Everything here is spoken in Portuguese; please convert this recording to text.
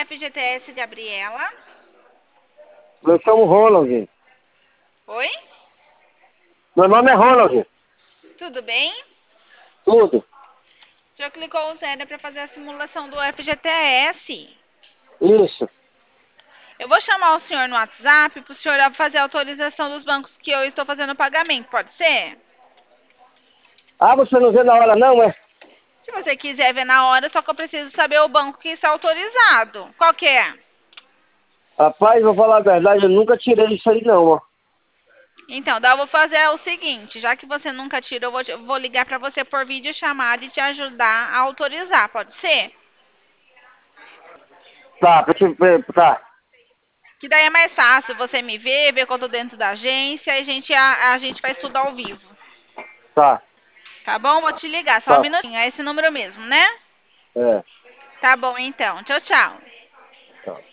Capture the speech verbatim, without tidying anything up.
F G T S Gabriela. Eu chamo Ronald. Oi? Meu nome é Ronald. Tudo bem? Tudo. O senhor clicou o zero para fazer a simulação do F G T S. Isso. Eu vou chamar o senhor no WhatsApp para o senhor fazer a autorização dos bancos que eu estou fazendo o pagamento, pode ser? Ah, você não vê na hora não, é? Se você quiser ver na hora, só que eu preciso saber o banco que está autorizado. Qual que é? Rapaz, vou falar a verdade, eu nunca tirei isso aí não, ó. Então, daí eu vou fazer o seguinte, já que você nunca tirou, eu vou, te- eu vou ligar para você por vídeo chamada e te ajudar a autorizar, pode ser? Tá, pra te ver, tá. Que daí é mais fácil você me ver, ver que eu tô dentro da agência e a gente, a, a gente faz tudo ao vivo. Tá, Tá bom? Vou te ligar, só um tá. minutinho. É esse número mesmo, né? É, Tá bom, então. Tchau, tchau. tá.